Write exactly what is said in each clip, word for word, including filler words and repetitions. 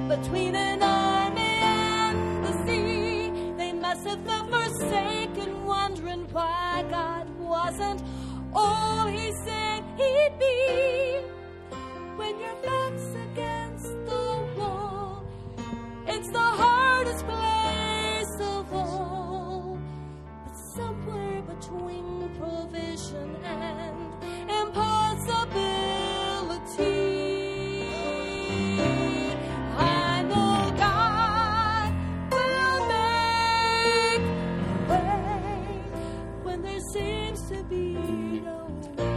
between an army and the sea. They must have felt forsaken, wondering why God wasn't all he said he'd be. When your back's against the wall, it's the hardest place of all. But somewhere between provision and impossibility, I know God will make a way when there seems to be no way.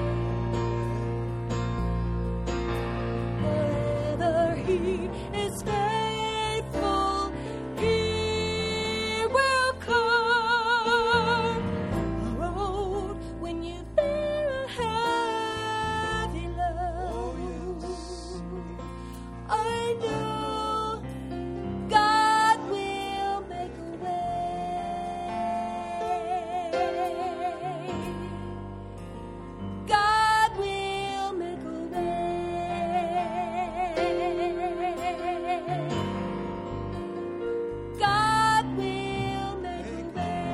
Whether He is faithful, He will carve a road when you bear a heavy load. I know God will make a way. God will make a way. God will make a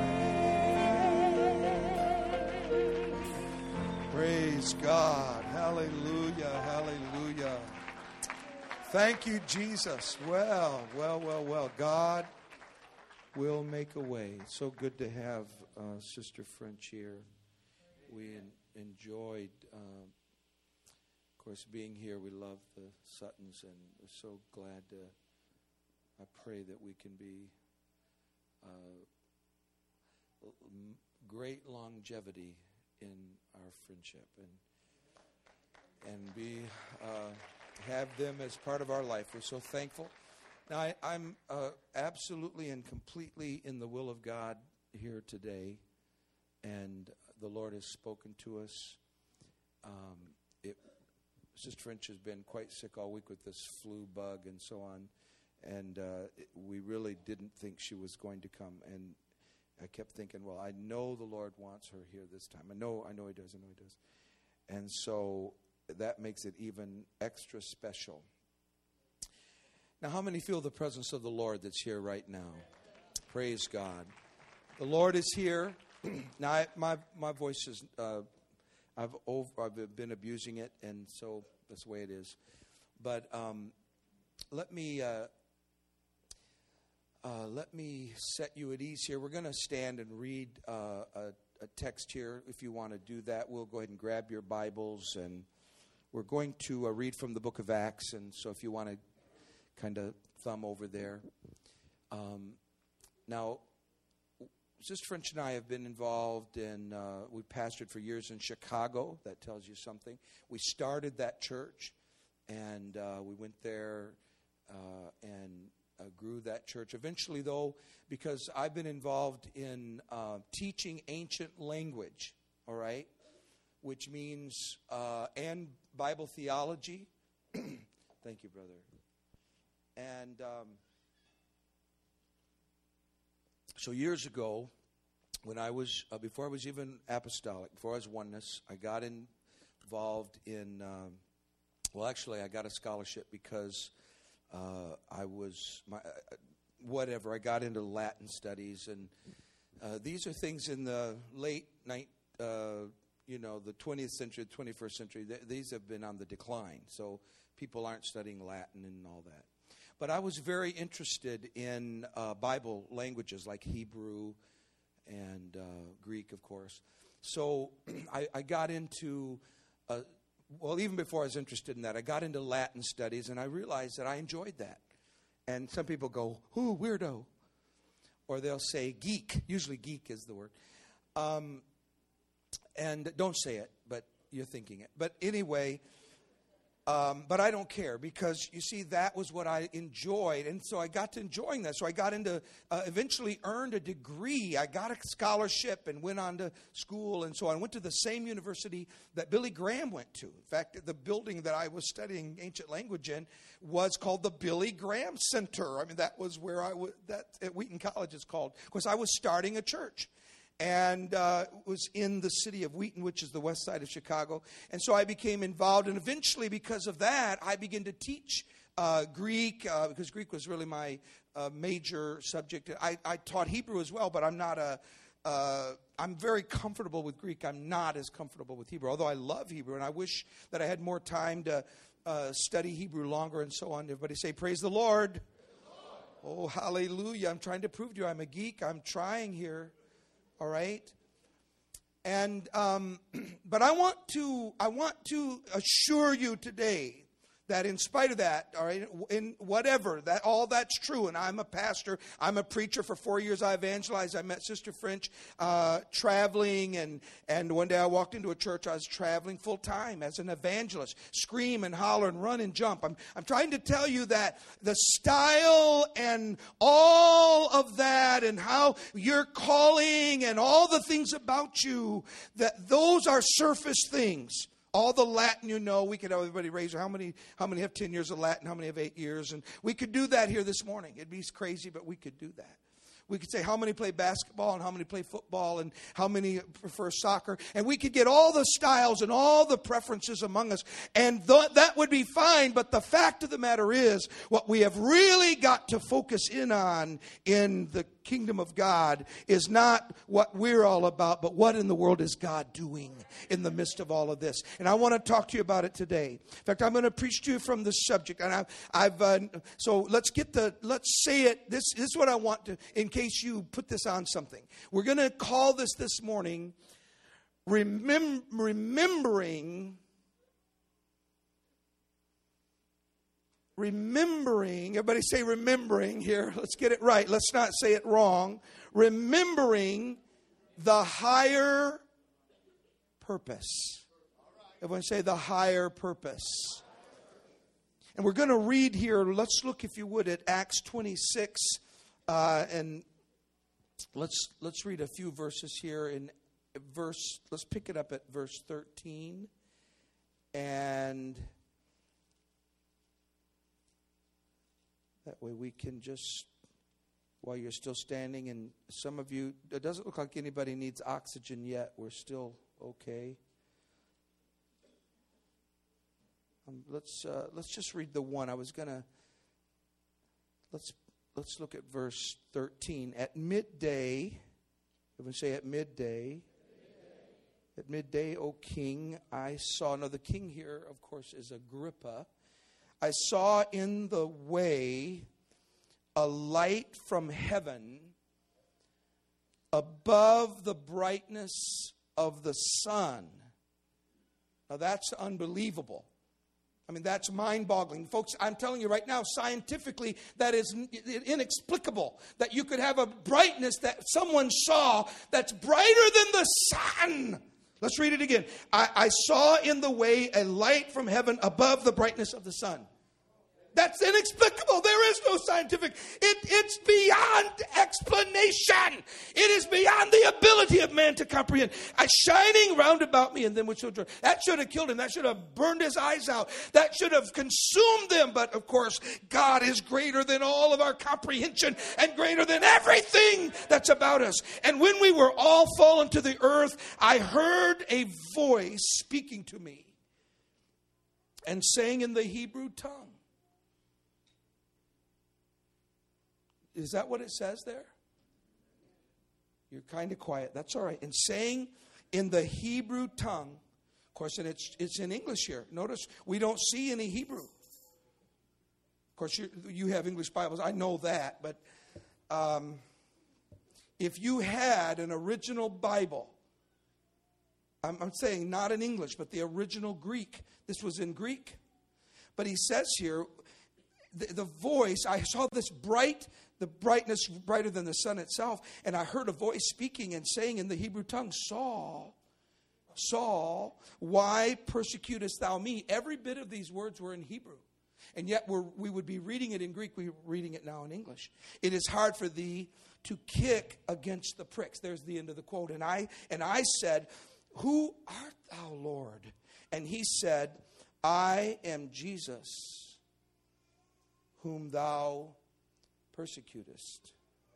way. Praise God. Hallelujah. Hallelujah. Thank you, Jesus. Well, well, well, well. God will make a way. So good to have uh, Sister French here. We en- enjoyed, um, of course, being here. We love the Suttons, and we're so glad to. I pray that we can be uh, l- m- great longevity in our friendship, and and be uh, have them as part of our life. We're so thankful. Now, I, I'm uh, absolutely and completely in the will of God here today, and the Lord has spoken to us. Um, it, Sister French has been quite sick all week with this flu bug and so on, and uh, it, we really didn't think she was going to come. And I kept thinking, well, I know the Lord wants her here this time. I know, I know He does. I know He does. And so that makes it even extra special. Now, how many feel the presence of the Lord that's here right now? Praise God. The Lord is here. Now, I, my my voice is, uh, I've over, I've been abusing it, and so that's the way it is. But um, let me uh, uh, let me set you at ease here. We're going to stand and read uh, a, a text here. If you want to do that, we'll go ahead and grab your Bibles, and we're going to uh, read from the book of Acts. And so, if you want to kind of thumb over there, um, now. Sister French and I have been involved in, uh, we pastored for years in Chicago. That tells you something. We started that church, and uh, we went there uh, and uh, grew that church. Eventually, though, because I've been involved in uh, teaching ancient language, all right, which means, uh, and Bible theology. Thank you, brother. And um, so years ago, when I was, uh, before I was even apostolic, before I was oneness, I got involved in, um, well, actually, I got a scholarship because uh, I was, my, uh, whatever, I got into Latin studies, and uh, these are things in the late night, uh, you know, the twentieth century, twenty-first century. Th- these have been on the decline, so people aren't studying Latin and all that. But I was very interested in uh, Bible languages like Hebrew and uh, Greek, of course. So I, I got into, uh, well, even before I was interested in that, I got into Latin studies, and I realized that I enjoyed that. And some people go, "Ooh, weirdo," or they'll say geek. Usually geek is the word. Um, and don't say it, but you're thinking it. But anyway... Um, but I don't care, because, you see, that was what I enjoyed. And so I got to enjoying that. So I got into, uh, eventually earned a degree. I got a scholarship and went on to school and so on. I went to the same university that Billy Graham went to. In fact, the building that I was studying ancient language in was called the Billy Graham Center. I mean, that was where I was, that at Wheaton College it's called. Of course, I was starting a church. And uh, was in the city of Wheaton, which is the west side of Chicago. And so I became involved. And eventually, because of that, I began to teach uh, Greek, uh, because Greek was really my uh, major subject. I, I taught Hebrew as well, but I'm not a, uh, I'm very comfortable with Greek. I'm not as comfortable with Hebrew, although I love Hebrew, and I wish that I had more time to uh, study Hebrew longer and so on. Everybody say, praise the Lord. Oh, hallelujah. I'm trying to prove to you I'm a geek. I'm trying here. All right. And, um, but I want to, I want to assure you today that in spite of that, all right, in whatever, that all that's true, and I'm a pastor, I'm a preacher. For four years I evangelized. I met Sister French uh, traveling, and, and one day I walked into a church. I was traveling full time as an evangelist, scream and holler and run and jump. I'm, I'm trying to tell you that the style and all of that and how you're calling and all the things about you, that those are surface things. All the Latin you know, we could have everybody raise how many how many have ten years of Latin, how many have eight years, and we could do that here this morning. It'd be crazy, but we could do that. We could say how many play basketball and how many play football and how many prefer soccer. And we could get all the styles and all the preferences among us. And th- that would be fine. But the fact of the matter is, what we have really got to focus in on in the kingdom of God is not what we're all about, but what in the world is God doing in the midst of all of this. And I want to talk to you about it today. In fact, I'm going to preach to you from this subject. And I've, I've uh, so let's get the, let's say it. This, this is what I want to, in case you put this on something. We're going to call this this morning, remem- remembering Remembering, everybody say remembering here. Let's get it right. Let's not say it wrong. Remembering the higher purpose. Everyone say the higher purpose. And we're going to read here. Let's look, if you would, at Acts twenty-six. Uh, and let's let's read a few verses here. In verse, let's pick it up at verse thirteen. And that way we can just, while you're still standing, and some of you, it doesn't look like anybody needs oxygen yet. We're still okay. Um, let's uh, let's just read the one. I was gonna let's let's look at verse thirteen. At midday, everyone say at midday. At midday, O king, I saw. Now the king here, of course, is Agrippa. I saw in the way a light from heaven above the brightness of the sun. Now that's unbelievable. I mean, that's mind-boggling. Folks, I'm telling you right now, scientifically, that is inexplicable. That you could have a brightness that someone saw that's brighter than the sun. Let's read it again. I, I saw in the way a light from heaven above the brightness of the sun. That's inexplicable. There is no scientific. It, it's beyond explanation. It is beyond the ability of man to comprehend. A shining round about me, and then which children. That should have killed him. That should have burned his eyes out. That should have consumed them. But of course, God is greater than all of our comprehension and greater than everything that's about us. And when we were all fallen to the earth, I heard a voice speaking to me and saying in the Hebrew tongue. Is that what it says there? You're kind of quiet. That's all right. And saying in the Hebrew tongue, of course, and it's it's in English here. Notice we don't see any Hebrew. Of course, you you have English Bibles. I know that, but um, if you had an original Bible, I'm, I'm saying not in English, but the original Greek. This was in Greek, but he says here, the, the voice. I saw this bright. The brightness brighter than the sun itself. And I heard a voice speaking and saying in the Hebrew tongue, Saul, Saul, why persecutest thou me? Every bit of these words were in Hebrew. And yet we're, we would be reading it in Greek. We're reading it now in English. It is hard for thee to kick against the pricks. There's the end of the quote. And I, and I said, who art thou, Lord? And he said, I am Jesus, whom thou persecutest.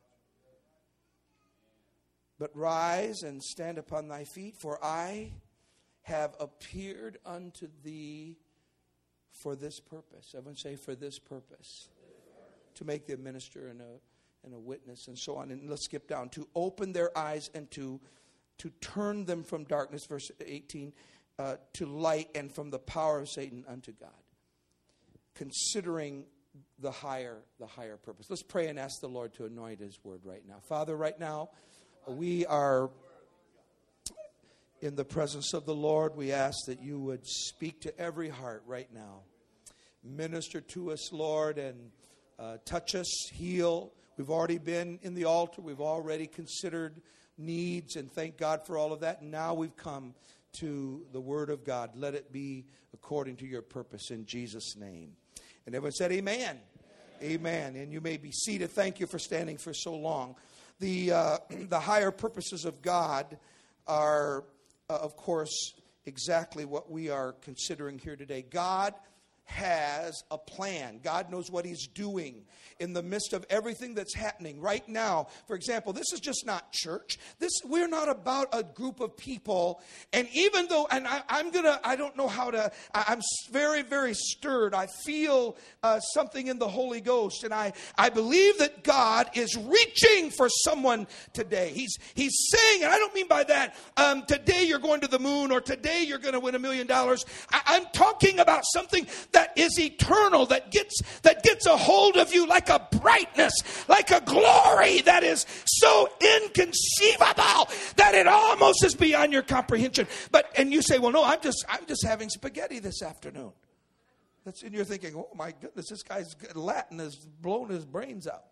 But rise and stand upon thy feet, for I have appeared unto thee For this purpose. Everyone say, for this purpose. To make them a minister and a, and a witness and so on. And let's skip down. To open their eyes and to, to turn them from darkness, verse eighteen, uh, to light, and from the power of Satan unto God. Considering the higher, the higher purpose. Let's pray and ask the Lord to anoint His word right now. Father, right now, we are in the presence of the Lord. We ask that you would speak to every heart right now. Minister to us, Lord, and uh, touch us, heal. We've already been in the altar. We've already considered needs, and thank God for all of that. And now we've come to the Word of God. Let it be according to your purpose in Jesus' name. And everyone said amen. Amen. Amen. And you may be seated. Thank you for standing for so long. The, uh, the higher purposes of God are, uh, of course, exactly what we are considering here today. God has a plan. God knows what He's doing in the midst of everything that's happening right now. For example, this is just not church. This we're not about a group of people. And even though, and I, I'm gonna, I don't know how to. I, I'm very, very stirred. I feel uh, something in the Holy Ghost, and I, I believe that God is reaching for someone today. He's He's saying, and I don't mean by that, um, today you're going to the moon, or today you're going to win a million dollars. I, I'm talking about something that is eternal, that gets that gets a hold of you like a brightness, like a glory that is so inconceivable that it almost is beyond your comprehension. But and you say, well, no, I'm just I'm just having spaghetti this afternoon. That's and you're thinking, oh my goodness, this guy's Latin has blown his brains out.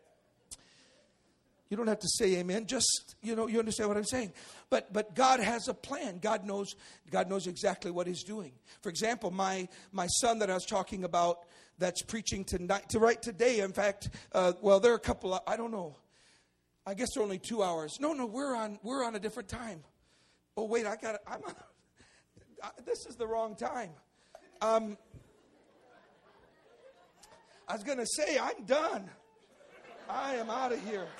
You don't have to say amen. Just, you know, you understand what I'm saying. But but God has a plan. God knows God knows exactly what He's doing. For example, my my son that I was talking about that's preaching tonight, to right today, in fact, uh, well, there are a couple, of, I don't know. I guess they're only two hours. No, no, we're on we're on a different time. Oh, wait, I got I'm on, this is the wrong time. Um, I was going to say, I'm done. I am out of here.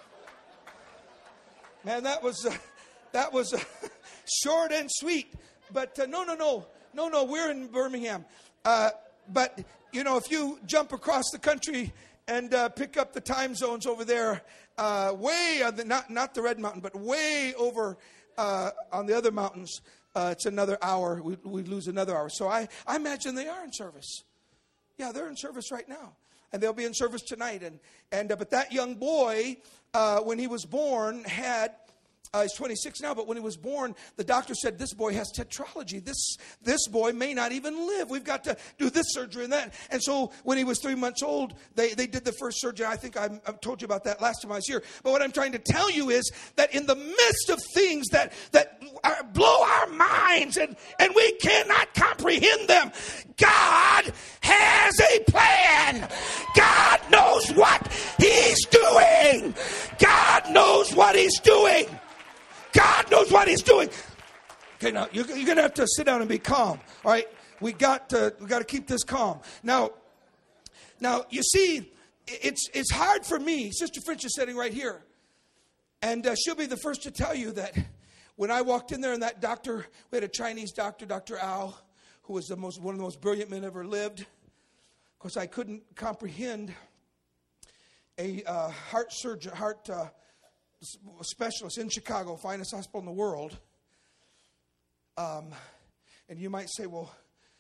Man, that was uh, that was uh, short and sweet. But uh, no, no, no, no, no. We're in Birmingham. Uh, but you know, if you jump across the country and uh, pick up the time zones over there, uh, way on the, not not the Red Mountain, but way over uh, on the other mountains, uh, it's another hour. We we lose another hour. So I I imagine they are in service. Yeah, they're in service right now. And they'll be in service tonight. And and uh, but that young boy, uh, when he was born, had uh, he's twenty-six now. But when he was born, the doctor said this boy has tetralogy. This this boy may not even live. We've got to do this surgery and that. And so when he was three months old, they they did the first surgery. I think I, I told you about that last time I was here. But what I'm trying to tell you is that in the midst of things that that are, blow our minds and and we cannot comprehend them, God has a plan. God knows what He's doing. God knows what He's doing. God knows what He's doing. Okay, now you're, you're going to have to sit down and be calm. All right, we got to we got to keep this calm. Now, now you see, it's it's hard for me. Sister French is sitting right here, and uh, she'll be the first to tell you that when I walked in there, and that doctor, we had a Chinese doctor, Doctor Ao, who was the most one of the most brilliant men ever lived. Of course, I couldn't comprehend a uh, heart surgeon, heart uh, specialist in Chicago, finest hospital in the world. Um, and you might say, well,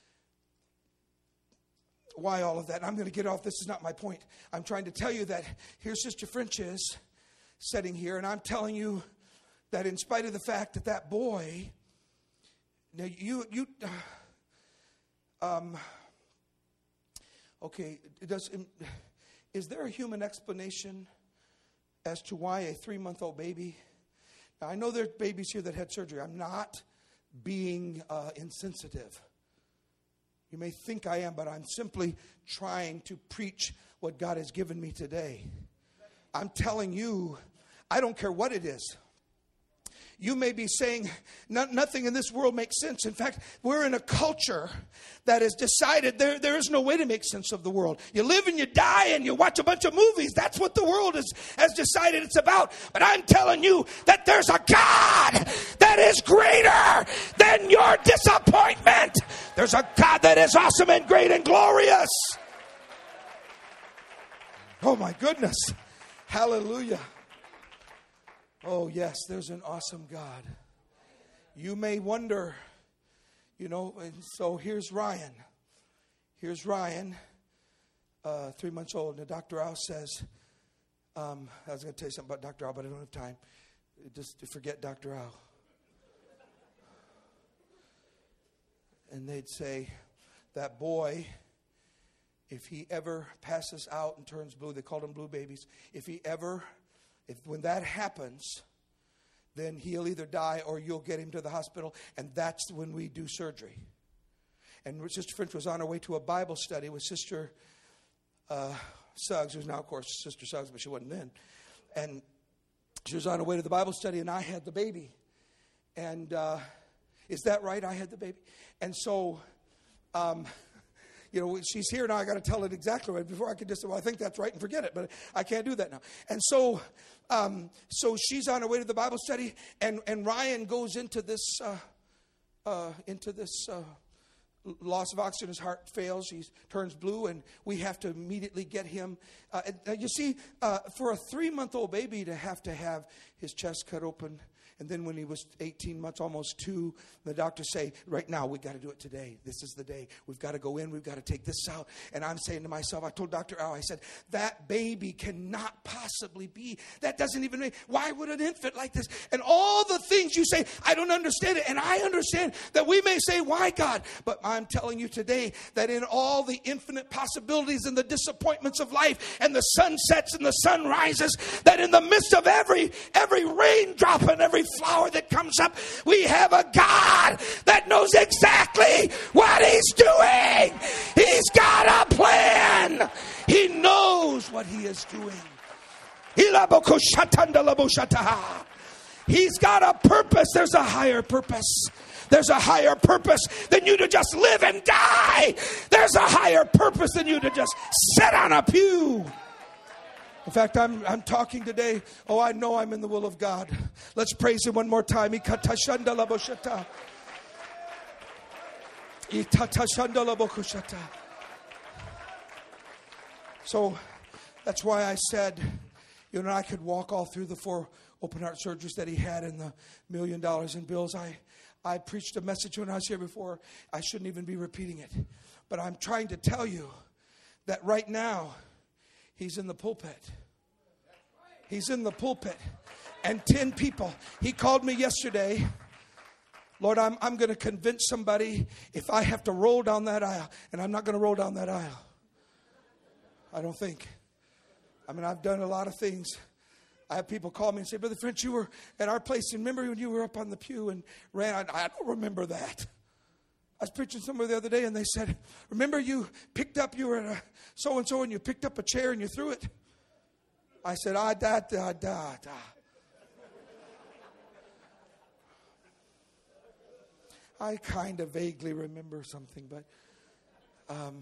why all of that? And I'm going to get off. This is not my point. I'm trying to tell you that here Sister French is sitting here, and I'm telling you that in spite of the fact that that boy, now you, you, uh, um, okay, does, is there a human explanation as to why a three-month-old baby? Now, I know there are babies here that had surgery. I'm not being uh, insensitive. You may think I am, but I'm simply trying to preach what God has given me today. I'm telling you, I don't care what it is. You may be saying, nothing in this world makes sense. In fact, we're in a culture that has decided there, there is no way to make sense of the world. You live and you die and you watch a bunch of movies. That's what the world is, has decided it's about. But I'm telling you that there's a God that is greater than your disappointment. There's a God that is awesome and great and glorious. Oh my goodness. Hallelujah. Oh, yes, there's an awesome God. You may wonder, you know, and so here's Ryan. Here's Ryan, uh, three months old. And Doctor Al says, um, I was going to tell you something about Doctor Al, but I don't have time. Just to forget Doctor Al. And they'd say, that boy, if he ever passes out and turns blue, they called them blue babies. If he ever... If when that happens, then he'll either die or you'll get him to the hospital, and that's when we do surgery. And Sister French was on her way to a Bible study with Sister uh, Suggs, who's now, of course, Sister Suggs, but she wasn't then. And she was on her way to the Bible study, and I had the baby. And uh, is that right? I had the baby. And so... Um, You know, she's here now. I got to tell it exactly right before I can just say, well, I think that's right and forget it. But I can't do that now. And so, um, so she's on her way to the Bible study, and, and Ryan goes into this, uh, uh, into this uh, loss of oxygen. His heart fails. He turns blue, and we have to immediately get him. Uh, and, you see, uh, for a three-month-old baby to have to have his chest cut open. And then when he was eighteen months, almost two, the doctors say, right now, we've got to do it today. This is the day. We've got to go in. We've got to take this out. And I'm saying to myself, I told Doctor Al, I said, that baby cannot possibly be. That doesn't even make, why would an infant like this? And all the things you say, I don't understand it. And I understand that we may say, why God? But I'm telling you today that in all the infinite possibilities and the disappointments of life and the sunsets and the sunrises, that in the midst of every, every raindrop and every flower that comes up, we have a God that knows exactly what he's doing. He's got a plan. He knows what he is doing. He's got a purpose. There's a higher purpose. There's a higher purpose than you to just live and die. There's a higher purpose than you to just sit on a pew. In fact, I'm I'm talking today. Oh, I know I'm in the will of God. Let's praise him one more time. So that's why I said, you know, I could walk all through the four open heart surgeries that he had and the million dollars in bills. I, I preached a message when I was here before. I shouldn't even be repeating it. But I'm trying to tell you that right now, he's in the pulpit. He's in the pulpit. And ten people. He called me yesterday. Lord, I'm, I'm going to convince somebody if I have to roll down that aisle. And I'm not going to roll down that aisle. I don't think. I mean, I've done a lot of things. I have people call me and say, Brother French, you were at our place. And remember when you were up on the pew and ran? I, I don't remember that. I was preaching somewhere the other day and they said, remember you picked up, you were at a so-and-so and you picked up a chair and you threw it? I said, ah, da, da, da, da. I kind of vaguely remember something, but um,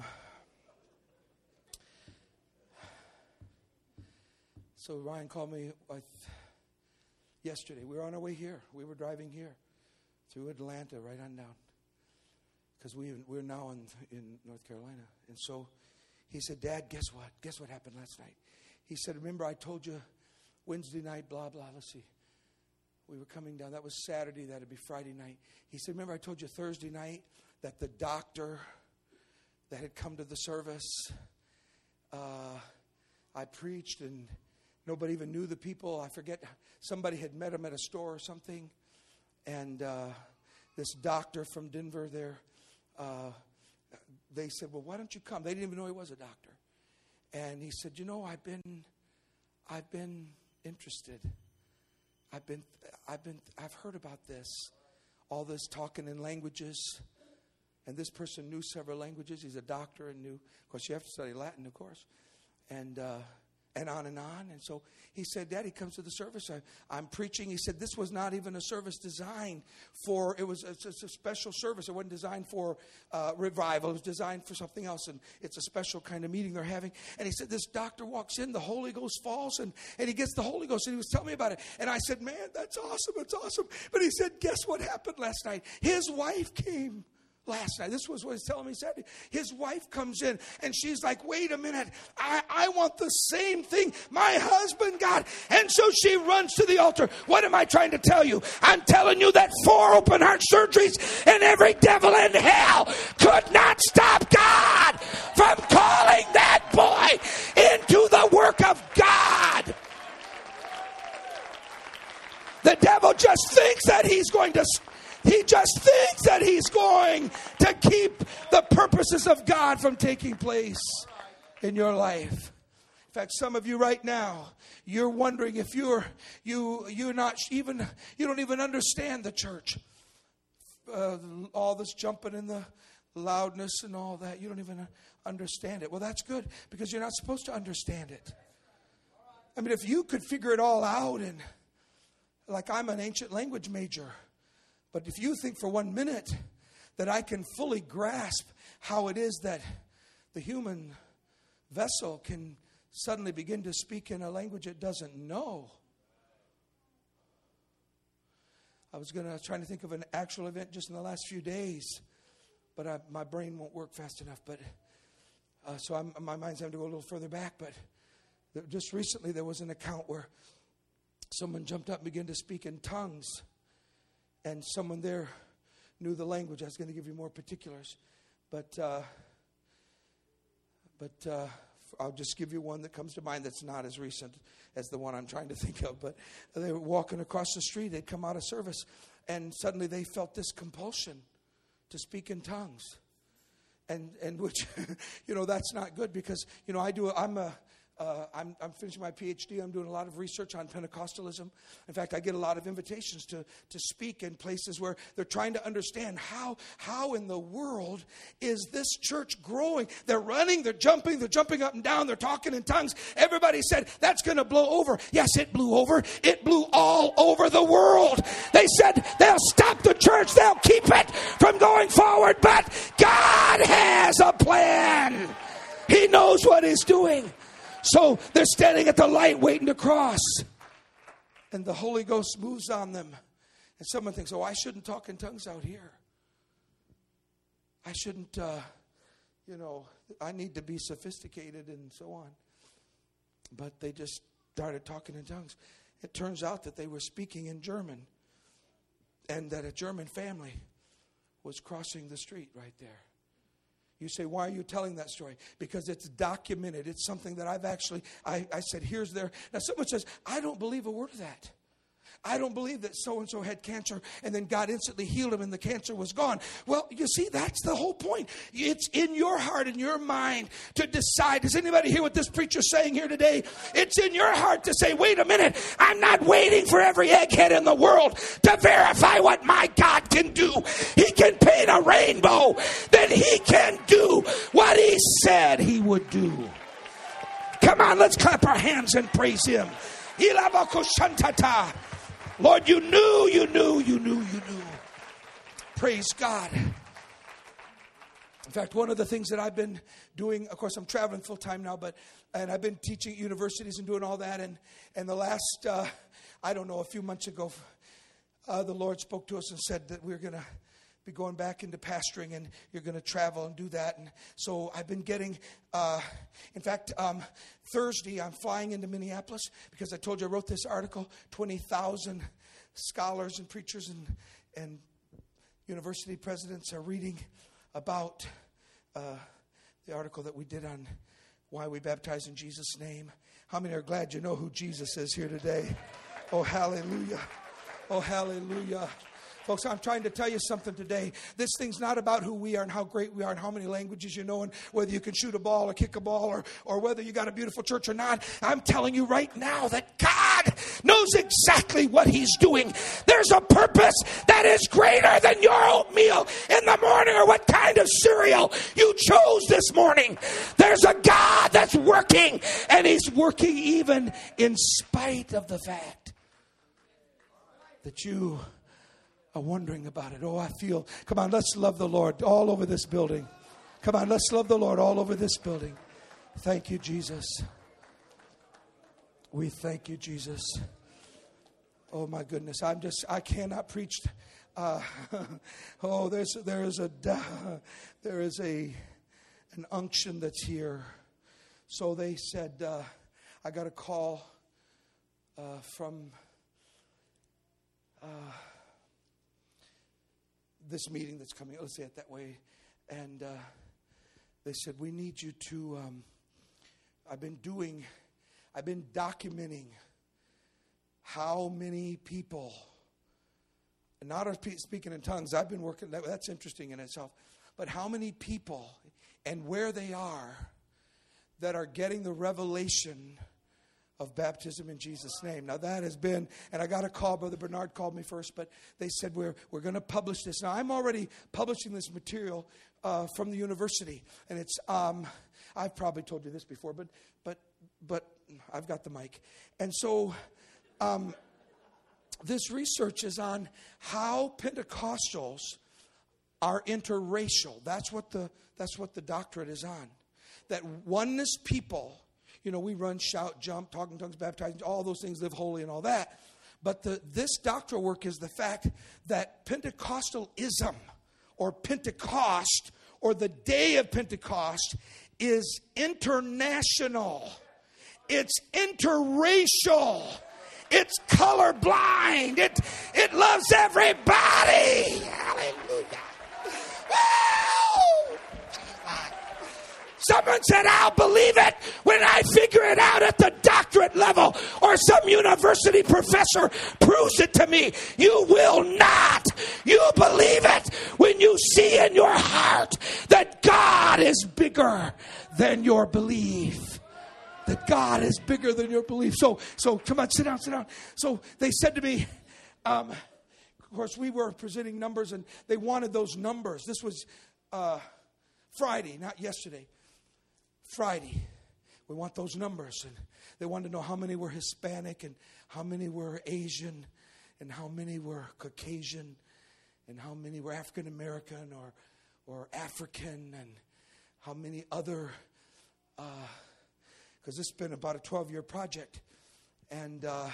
so Ryan called me uh, yesterday. We were on our way here. We were driving here through Atlanta, right on down. Because we, we're now in, in North Carolina. And so he said, Dad, guess what? Guess what happened last night? He said, remember I told you Wednesday night, blah, blah. Let's see. We were coming down. That was Saturday. That would be Friday night. He said, remember I told you Thursday night that the doctor that had come to the service, uh, I preached and nobody even knew the people. I forget. Somebody had met him at a store or something. And uh, this doctor from Denver there, uh, they said, well, why don't you come? They didn't even know he was a doctor. And he said, you know, I've been, I've been interested. I've been, I've been, I've heard about this, all this talking in languages. And this person knew several languages. He's a doctor and knew, of course, you have to study Latin, of course. And uh, and on and on. And so he said, Dad, he comes to the service. I, I'm preaching. He said, this was not even a service designed for, it was a, it's a special service. It wasn't designed for uh, revival. It was designed for something else. And it's a special kind of meeting they're having. And he said, this doctor walks in, the Holy Ghost falls, and, and he gets the Holy Ghost. And he was telling me about it. And I said, man, that's awesome. It's awesome. But he said, guess what happened last night? His wife came. Last night, this was what he's telling me. He said his wife comes in and she's like, wait a minute, I, I want the same thing my husband got. And so she runs to the altar. What am I trying to tell you? I'm telling you that four open heart surgeries and every devil in hell could not stop God from calling that boy into the work of God. The devil just thinks that he's going to He just thinks that he's going to keep the purposes of God from taking place in your life. In fact, some of you right now, you're wondering if you're you you're not even you don't even understand the church. Uh, all this jumping and the loudness and all that, you don't even understand it. Well, that's good because you're not supposed to understand it. I mean, if you could figure it all out, and like I'm an ancient language major. But if you think for one minute that I can fully grasp how it is that the human vessel can suddenly begin to speak in a language it doesn't know. I was going to try to think of an actual event just in the last few days, but I, my brain won't work fast enough. But uh, so I'm, my mind's having to go a little further back. But there, just recently there was an account where someone jumped up and began to speak in tongues. And someone there knew the language. I was going to give you more particulars. But uh, but uh, I'll just give you one that comes to mind that's not as recent as the one I'm trying to think of. But they were walking across the street. They'd come out of service. And suddenly they felt this compulsion to speak in tongues. And and which, you know, that's not good because, you know, I do, I'm a, Uh, I'm, I'm finishing my P H D. I'm doing a lot of research on Pentecostalism. In fact, I get a lot of invitations to, to speak in places where they're trying to understand how, how in the world is this church growing. They're running, they're jumping, they're jumping up and down, they're talking in tongues. Everybody said, that's going to blow over. Yes, it blew over. It blew all over the world. They said they'll stop the church, they'll keep it from going forward, but God has a plan. He knows what he's doing. So they're standing at the light waiting to cross. And the Holy Ghost moves on them. And someone thinks, oh, I shouldn't talk in tongues out here. I shouldn't, uh, you know, I need to be sophisticated and so on. But they just started talking in tongues. It turns out that they were speaking in German. And that a German family was crossing the street right there. You say, why are you telling that story? Because it's documented. It's something that I've actually, I, I said, here's there. Now someone says, I don't believe a word of that. I don't believe that so-and-so had cancer and then God instantly healed him and the cancer was gone. Well, you see, that's the whole point. It's in your heart and your mind to decide. Does anybody hear what this preacher's saying here today? It's in your heart to say, wait a minute, I'm not waiting for every egghead in the world to verify what my God can do. He can paint a rainbow. Then he can do what he said he would do. Come on, let's clap our hands and praise him. Lord, you knew, you knew, you knew, you knew. Praise God. In fact, one of the things that I've been doing, of course, I'm traveling full time now, but and I've been teaching at universities and doing all that. And, and the last, uh, I don't know, a few months ago, uh, the Lord spoke to us and said that we're going to be going back into pastoring and you're going to travel and do that. And so I've been getting, uh, in fact, um, Thursday I'm flying into Minneapolis because I told you I wrote this article, twenty thousand scholars and preachers and, and university presidents are reading about uh, the article that we did on why we baptize in Jesus' name. How many are glad you know who Jesus is here today? Oh, hallelujah. Oh, hallelujah. Folks, I'm trying to tell you something today. This thing's not about who we are and how great we are and how many languages you know and whether you can shoot a ball or kick a ball or, or whether you got a beautiful church or not. I'm telling you right now that God knows exactly what He's doing. There's a purpose that is greater than your oatmeal in the morning or what kind of cereal you chose this morning. There's a God that's working, and He's working even in spite of the fact that you are wondering about it. Oh, I feel, come on, let's love the Lord all over this building. Come on, let's love the Lord all over this building. Thank you, Jesus. We thank you, Jesus. Oh, my goodness. I'm just, I cannot preach. Uh, oh, there's, there is a, there is a, an unction that's here. So they said, uh, I got a call uh, from uh, this meeting that's coming. Let's say it that way. And uh, they said, we need you to, um, I've been doing, I've been documenting how many people, not speaking in tongues, I've been working, that's interesting in itself, but how many people and where they are that are getting the revelation of baptism in Jesus' name. Now that has been, and I got a call, Brother Bernard called me first, but they said we're we're going to publish this. Now I'm already publishing this material uh, from the university, and it's um, I've probably told you this before, but but but I've got the mic, and so um, this research is on how Pentecostals are interracial. That's what the that's what the doctorate is on. That oneness people. You know, we run, shout, jump, talk in tongues, baptize, all those things, live holy and all that. But the, this doctoral work is the fact that Pentecostalism or Pentecost or the day of Pentecost is international. It's interracial. It's colorblind. It, it loves everybody. Hallelujah. Woo! Someone said, I'll believe it when I figure it out at the doctorate level or some university professor proves it to me. You will not. You believe it when you see in your heart that God is bigger than your belief. That God is bigger than your belief. So, so come on, sit down, sit down. So they said to me, um, of course, we were presenting numbers and they wanted those numbers. This was uh, Friday, not yesterday. Friday, we want those numbers. And they wanted to know how many were Hispanic and how many were Asian and how many were Caucasian and how many were African American or or African and how many other, because uh, this has been about a twelve-year project. And, uh,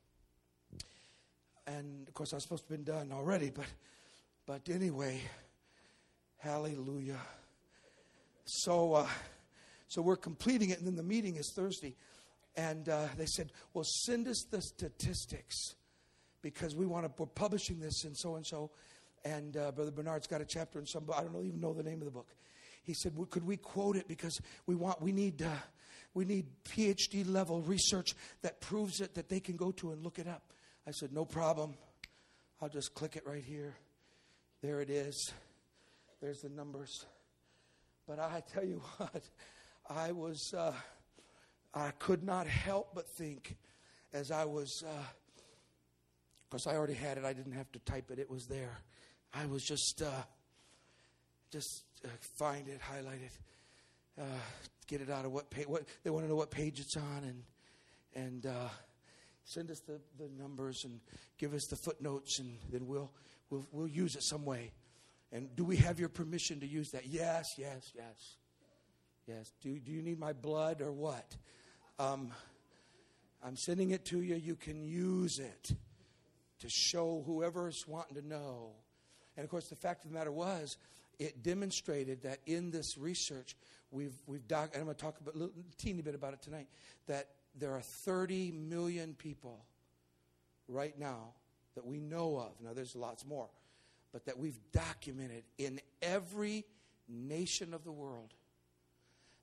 and of course, I was supposed to have been done already, but but anyway, hallelujah. So, uh, So we're completing it, and then the meeting is Thursday. And uh, they said, well, send us the statistics because we want to, we're publishing this and so and so. And uh, Brother Bernard's got a chapter in some book. I don't know, even know the name of the book. He said, well, could we quote it because we want, we need, uh, we need P H D level research that proves it, that they can go to and look it up. I said, no problem. I'll just click it right here. There it is. There's the numbers. But I tell you what, I was, uh, I could not help but think as I was, uh, of course I already had it. I didn't have to type it. It was there. I was just, uh, just uh, find it, highlight it, uh, get it out of what page. What they want to know what page it's on, and and uh, send us the, the numbers and give us the footnotes, and then we'll we'll we'll use it some way. And do we have your permission to use that? Yes, yes, yes. Yes. Do, do you need my blood or what? Um, I'm sending it to you. You can use it to show whoever's wanting to know. And, of course, the fact of the matter was it demonstrated that in this research, we've, we've doc- and I'm going to talk about, a little, teeny bit about it tonight, that there are thirty million people right now that we know of. Now, there's lots more. But that we've documented in every nation of the world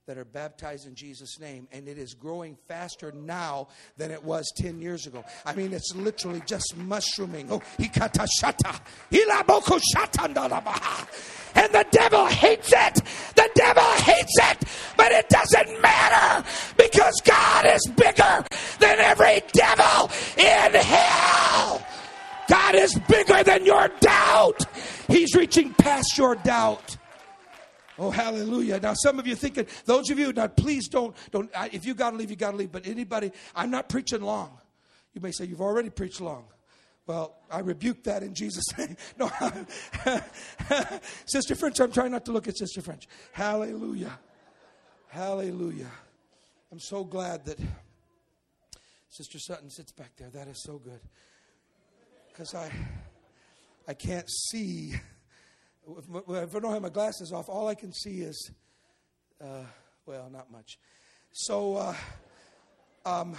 that are baptized in Jesus' name, and it is growing faster now than it was ten years ago. I mean, it's literally just mushrooming. Oh, ikatashata, ilaboko shatandalabaha. And the devil hates it. The devil hates it, but it doesn't matter because God is bigger than every devil in hell. God is bigger than your doubt. He's reaching past your doubt. Oh, hallelujah. Now, some of you thinking, those of you, now please don't, don't. if you got to leave, you got to leave. But anybody, I'm not preaching long. You may say, you've already preached long. Well, I rebuke that in Jesus' name. No, Sister French, I'm trying not to look at Sister French. Hallelujah. Hallelujah. I'm so glad that Sister Sutton sits back there. That is so good. Because I, I can't see. If I don't have my glasses off, all I can see is, uh, well, not much. So, uh, um,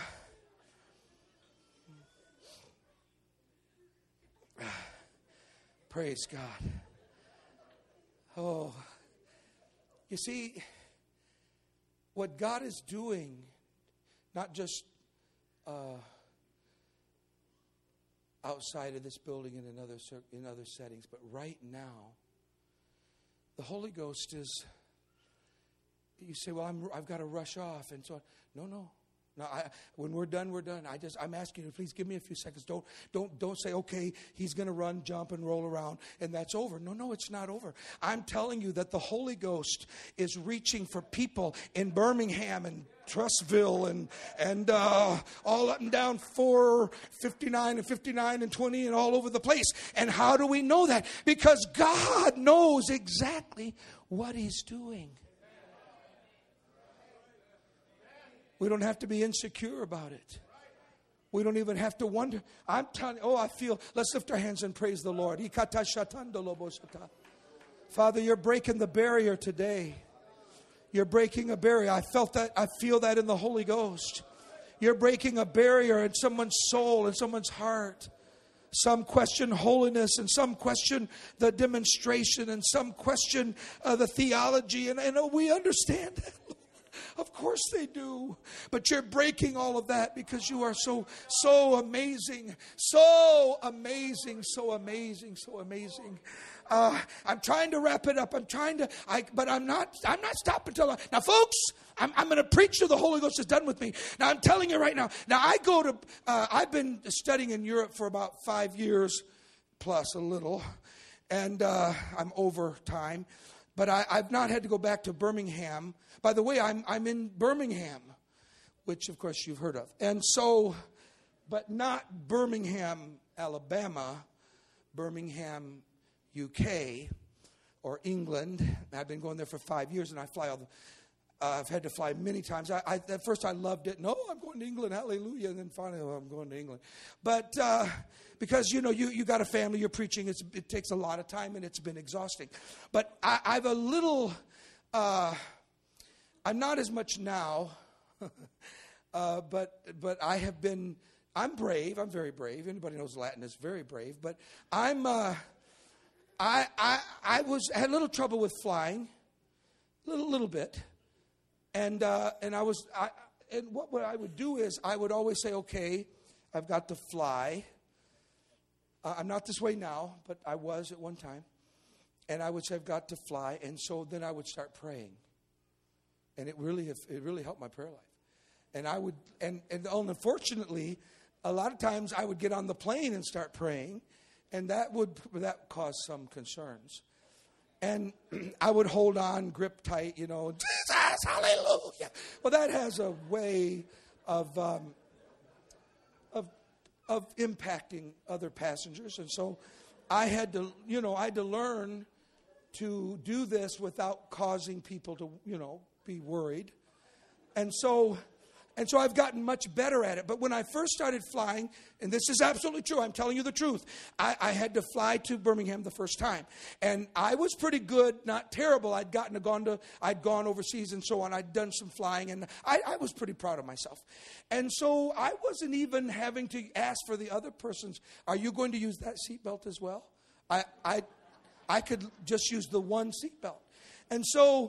praise God. Oh, you see, what God is doing, not just uh, outside of this building and in other in other settings, but right now. The Holy Ghost is, you say, well, I'm, I've got to rush off and so on. No, no. No, I, when we're done, we're done. I just, I'm asking you, please give me a few seconds. Don't, don't, don't say, okay, he's going to run, jump, and roll around, and that's over. No, no, it's not over. I'm telling you that the Holy Ghost is reaching for people in Birmingham and Trussville and and uh, all up and down four fifty-nine and fifty-nine and twenty and all over the place. And how do we know that? Because God knows exactly what He's doing. We don't have to be insecure about it. We don't even have to wonder. I'm telling you, oh, I feel, let's lift our hands and praise the Lord. Father, you're breaking the barrier today. You're breaking a barrier. I felt that. I feel that in the Holy Ghost. You're breaking a barrier in someone's soul, in someone's heart. Some question holiness, and some question the demonstration, and some question uh, the theology. And, and oh, we understand that. Of course they do. But you're breaking all of that because you are so, so amazing. So amazing, so amazing, so amazing. Uh, I'm trying to wrap it up. I'm trying to, I, but I'm not, I'm not stopping until, I, now folks, I'm, I'm going to preach till the Holy Ghost is done with me. Now I'm telling you right now, now I go to, uh, I've been studying in Europe for about five years plus a little, and uh, I'm over time, but I, I've not had to go back to Birmingham. By the way, I'm, I'm in Birmingham, which of course you've heard of. And so, but not Birmingham, Alabama, Birmingham, U K or England. I've been going there for five years, and I fly all the, uh, I've had to fly many times. I, I, at first I loved it. No, I'm going to England, hallelujah. And then finally, oh, I'm going to England. But uh, because, you know, you, you got a family, you're preaching, it's, it takes a lot of time, and it's been exhausting. But I, I've a little, uh, I'm not as much now, uh, but but I have been, I'm brave. I'm very brave. Anybody knows Latin is very brave. But I'm... Uh, I, I I was had a little trouble with flying, little little bit, and uh, and I was I and what, what I would do is I would always say, okay, I've got to fly. Uh, I'm not this way now, but I was at one time, and I would say I've got to fly, and so then I would start praying, and it really it really helped my prayer life, and I would and and unfortunately, a lot of times I would get on the plane and start praying. And that would that caused some concerns. And I would hold on, grip tight, you know, Jesus, hallelujah. Well, that has a way of um, of of impacting other passengers. And so I had to, you know, I had to learn to do this without causing people to, you know, be worried. And so And so I've gotten much better at it. But when I first started flying, and this is absolutely true, I'm telling you the truth, I, I had to fly to Birmingham the first time. And I was pretty good, not terrible. I'd gotten to, gone to, I'd gone overseas and so on. I'd done some flying, and I, I was pretty proud of myself. And so I wasn't even having to ask for the other person's, are you going to use that seatbelt as well? I, I, I could just use the one seatbelt. And so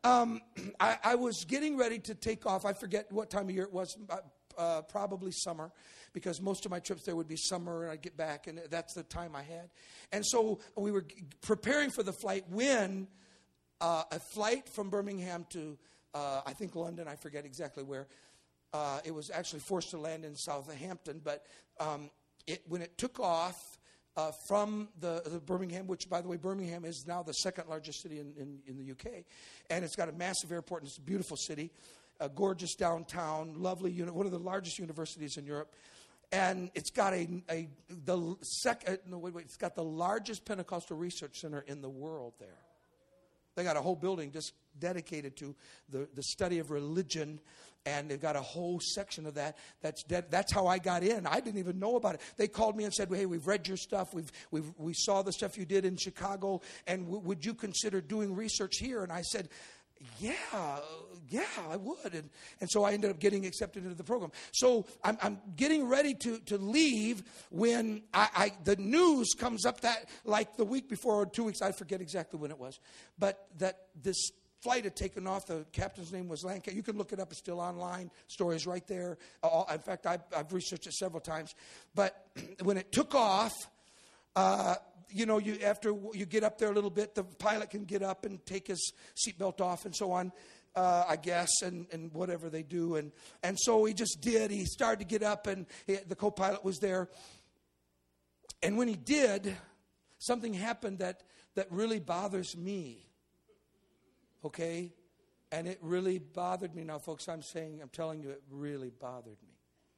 um, I, I was getting ready to take off. I forget what time of year it was, uh, probably summer, because most of my trips there would be summer, and I'd get back, and that's the time I had. And so we were preparing for the flight when uh, a flight from Birmingham to, uh, I think, London, I forget exactly where. Uh, it was actually forced to land in Southampton, but um, it, when it took off uh, from the, the Birmingham, which, by the way, Birmingham is now the second largest city in, in, in the U K, and it's got a massive airport, and it's a beautiful city, a gorgeous downtown, lovely, uni- one of the largest universities in Europe, and it's got a, a the second, no wait, wait, it's got the largest Pentecostal research center in the world there. They got a whole building just dedicated to the, the study of religion, and they've got a whole section of that. That's dead. That's how I got in. I didn't even know about it. They called me and said, "Hey, we've read your stuff. We've we've we saw the stuff you did in Chicago, and w- would you consider doing research here?" And I said, "Yeah, yeah, I would." And and so I ended up getting accepted into the program. So I'm I'm getting ready to to leave when I, I the news comes up that like the week before or two weeks, I forget exactly when it was, but that this flight had taken off. The captain's name was Lancaster. You can look it up. It's still online. Story's right there. Uh, in fact, I've, I've researched it several times. But when it took off, uh, you know, you after you get up there a little bit, the pilot can get up and take his seatbelt off and so on, uh, I guess, and, and whatever they do. And, and so he just did. He started to get up, and he, the co-pilot was there. And when he did, something happened that, that really bothers me. Okay? And it really bothered me. Now, folks, I'm saying, I'm telling you, it really bothered me.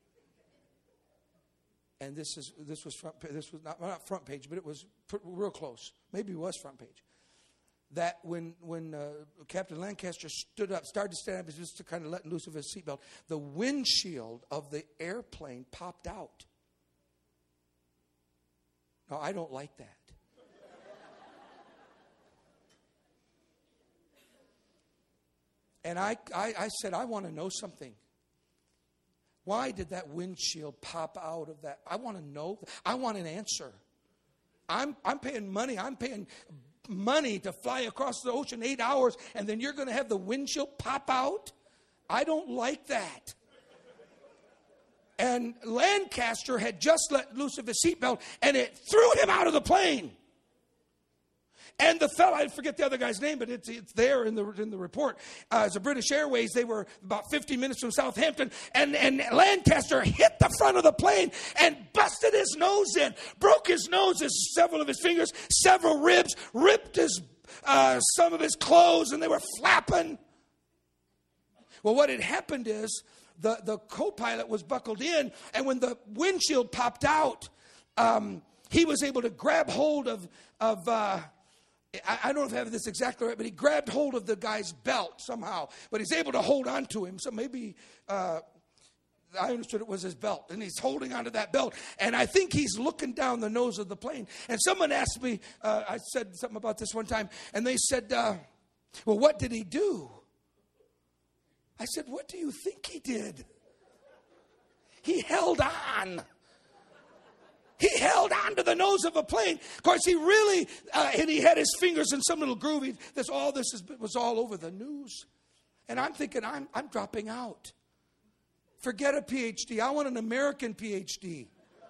And this is this was front. This was not not front page, but it was pr- real close. Maybe it was front page. That when when uh, Captain Lancaster stood up, started to stand up, just to kind of let loose of his seatbelt, the windshield of the airplane popped out. Now, I don't like that. And I, I, I said, I want to know something. Why did that windshield pop out of that? I want to know. I want an answer. I'm I'm paying money. I'm paying money to fly across the ocean eight hours, and then you're going to have the windshield pop out? I don't like that. And Lancaster had just let loose of his seatbelt, and it threw him out of the plane. And the fellow, I forget the other guy's name, but it's it's there in the in the report. Uh, it's a British Airways. They were about fifty minutes from Southampton, and, and Lancaster hit the front of the plane and busted his nose in, broke his nose, his, several of his fingers, several ribs, ripped his uh, some of his clothes, and they were flapping. Well, what had happened is the, the co-pilot was buckled in, and when the windshield popped out, um, he was able to grab hold of of. Uh, I don't know if I have this exactly right, but he grabbed hold of the guy's belt somehow. But he's able to hold on to him. So maybe uh, I understood it was his belt. And he's holding onto that belt. And I think he's looking down the nose of the plane. And someone asked me, uh, I said something about this one time. And they said, uh, well, what did he do? I said, what do you think he did? He held on. He held on to the nose of a plane. Of course, he really, uh, and he had his fingers in some little groove. He, this, all this is, was all over the news. And I'm thinking, I'm, I'm dropping out. Forget a P H D. I want an American P H D.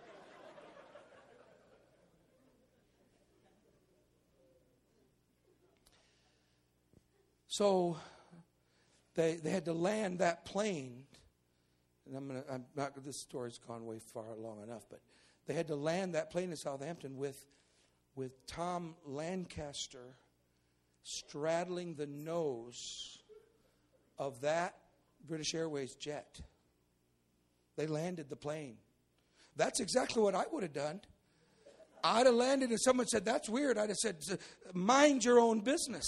So they they had to land that plane. And I'm gonna, I'm not. This story's gone way far long enough, but. They had to land that plane in Southampton with, with Tom Lancaster straddling the nose of that British Airways jet. They landed the plane. That's exactly what I would have done. I'd have landed and someone said, that's weird. I'd have said, mind your own business.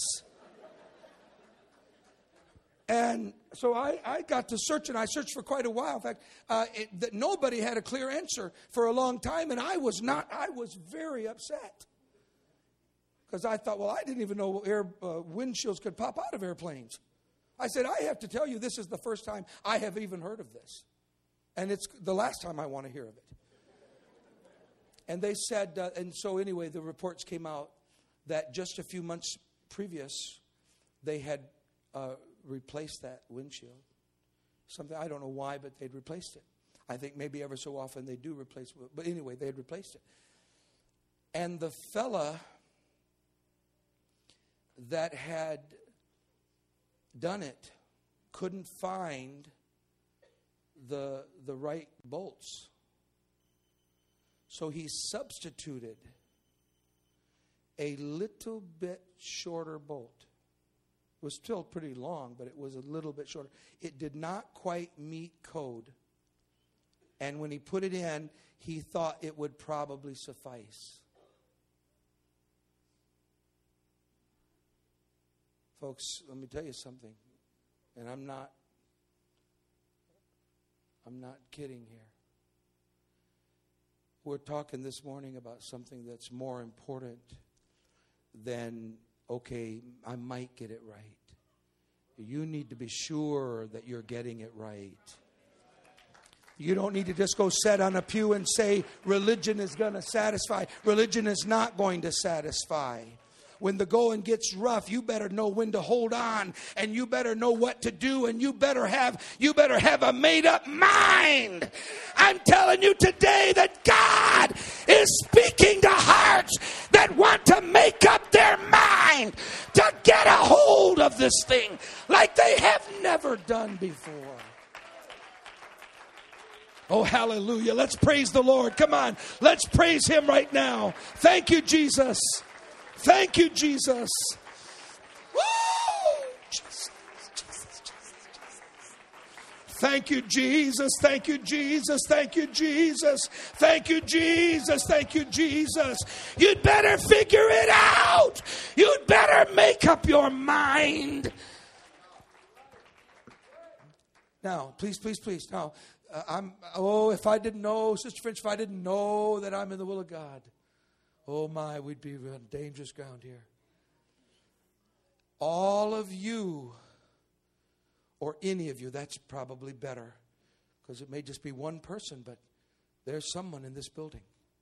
And so I, I got to search, and I searched for quite a while. In fact, uh, it, that nobody had a clear answer for a long time, and I was not. I was very upset because I thought, well, I didn't even know air uh, windshields could pop out of airplanes. I said, I have to tell you, this is the first time I have even heard of this, and it's the last time I want to hear of it. And they said, uh, and so anyway, the reports came out that just a few months previous, they had. uh, replace that windshield. Something, I don't know why, but they'd replaced it. I think maybe ever so often they do replace it. But anyway, they had replaced it. And the fella that had done it couldn't find the the right bolts. So he substituted a little bit shorter bolt. It was still pretty long, but it was a little bit shorter. It did not quite meet code. And when he put it in, he thought it would probably suffice. Folks, let me tell you something. And I'm not I'm not kidding here. We're talking this morning about something that's more important than, okay, I might get it right. You need to be sure that you're getting it right. You don't need to just go sit on a pew and say religion is going to satisfy. Religion is not going to satisfy. When the going gets rough, you better know when to hold on, and you better know what to do, and you better have you better have a made-up mind. I'm telling you today that God is speaking to hearts that want to make up their mind to get a hold of this thing like they have never done before. Oh, hallelujah. Let's praise the Lord. Come on. Let's praise Him right now. Thank you, Jesus. Thank you, Jesus. Woo! Jesus, Jesus, Jesus, Jesus. Thank you, Jesus. Thank you, Jesus. Thank you, Jesus. Thank you, Jesus. Thank you, Jesus. You'd better figure it out. You'd better make up your mind. Now, please, please, please. Now, uh, I'm. Oh, if I didn't know, Sister Finch, if I didn't know that I'm in the will of God. Oh my, we'd be on dangerous ground here. All of you, or any of you, that's probably better, because it may just be one person, but there's someone in this building.